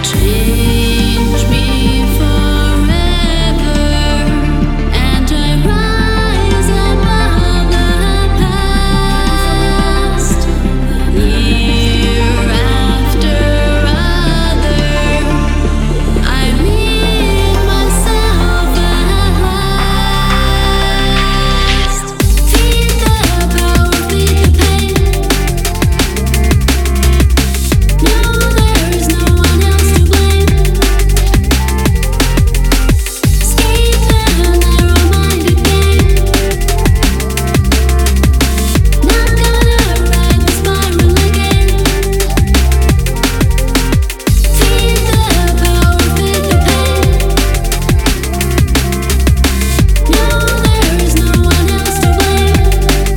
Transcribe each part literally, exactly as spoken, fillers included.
Change me forever, and I rise above the past. Year after other, I meet myself at last. Feed the power, feed the pain. No, there's no one else to blame. Escape the narrow-minded game. Not gonna ride the spiral again. Feed the power, feed the pain. No, there's no one else to blame.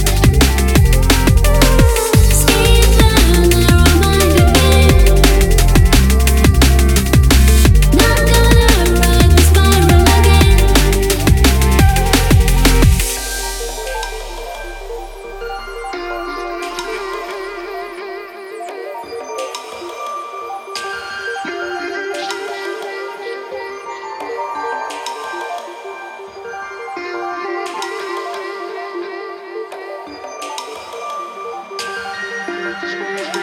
Escape the narrow-minded game. Not gonna ride the spiral again. Thank you.